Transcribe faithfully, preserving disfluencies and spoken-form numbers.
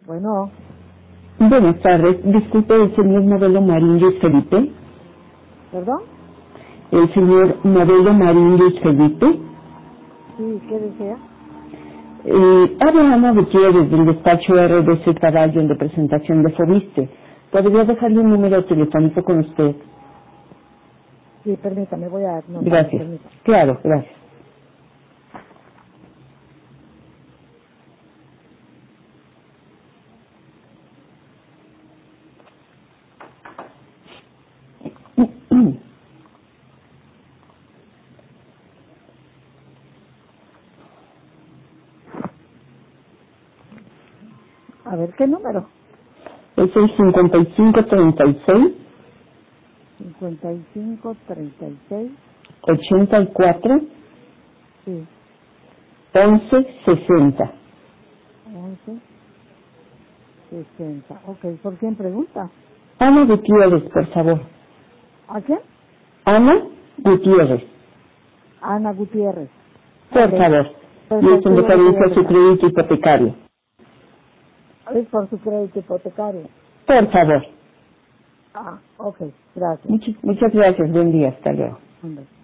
Bueno, Buenas tardes. Disculpe, el señor Modelo Marín Luis Felipe. ¿perdón? El señor Modelo Marín Luis Felipe. Sí, ¿qué desea? Eh, habla Ana Gutiérrez del despacho R D C Caballo de presentación de Fobiste. ¿Podría dejarle un número telefónico con usted? Sí, permítame, voy a anotar, Gracias. permítame. Claro, gracias. A ver, ¿qué número? Es el cincuenta y cinco treinta y seis cincuenta y cinco, treinta y seis, ochenta y cuatro sí, once sesenta. once, sesenta. Ok, ¿por quién pregunta? Ana Gutiérrez, por favor. ¿A quién? Ana Gutiérrez, Ana Gutiérrez. por Ok, favor. Y es perfecto, en yo le voy a referencia a su dejar. crédito hipotecario. Es por su crédito hipotecario. Por favor. Ah, ok, gracias. Muchas, muchas gracias. Buen día. Hasta luego. Hombre.